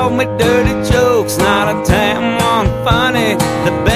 told me dirty jokes, not a damn one funny. The